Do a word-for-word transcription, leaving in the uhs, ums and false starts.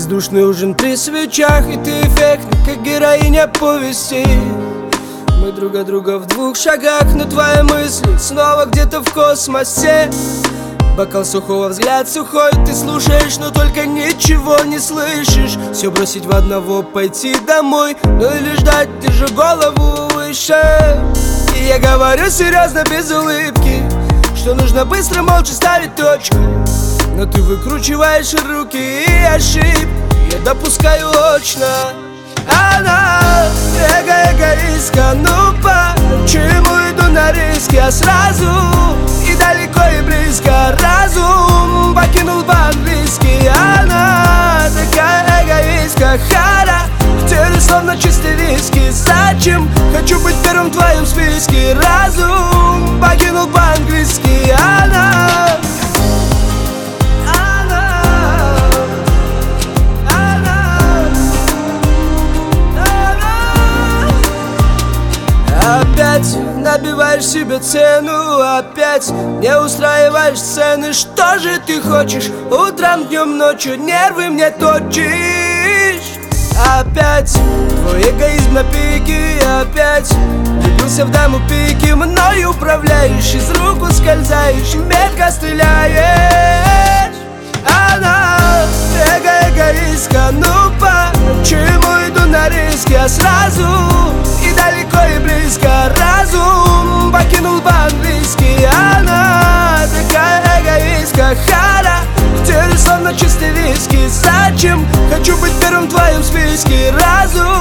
Бездушный ужин при свечах, и ты эффектна, как героиня повести. Мы друг от друга в двух шагах, но твои мысли снова где-то в космосе. Бокал сухого, взгляд сухой, ты слушаешь, но только ничего не слышишь. Все бросить в одного, пойти домой, ну или ждать, держу голову выше. И я говорю серьезно, без улыбки, что нужно быстро, молча ставить точку. Но ты выкручиваешь руки и ошибки я допускаю очно. Она эго-эгоистка, ну почему иду на риски? Я сразу и далеко и близко разум покинул по-английски. Она такая эгоистка, характер словно чистый виски. Зачем? Хочу быть первым в твоем списке. Разум покинул по-английски. Она опять набиваешь себе цену, опять не устраиваешь сцены. Что же ты хочешь? Утром, днем, ночью нервы мне точишь. Опять твой эгоизм на пике, опять влюбился в даму пики. Мною управляешь, из рук ускользаешь, метко стреляешь. Она эго-эгоистка, ну почему иду на риски? Я сразу и далеко и близко разум покинул по-английски. Она такая эгоистка, характер словно чистый виски. Зачем? Хочу быть первым в твоем списке. Разум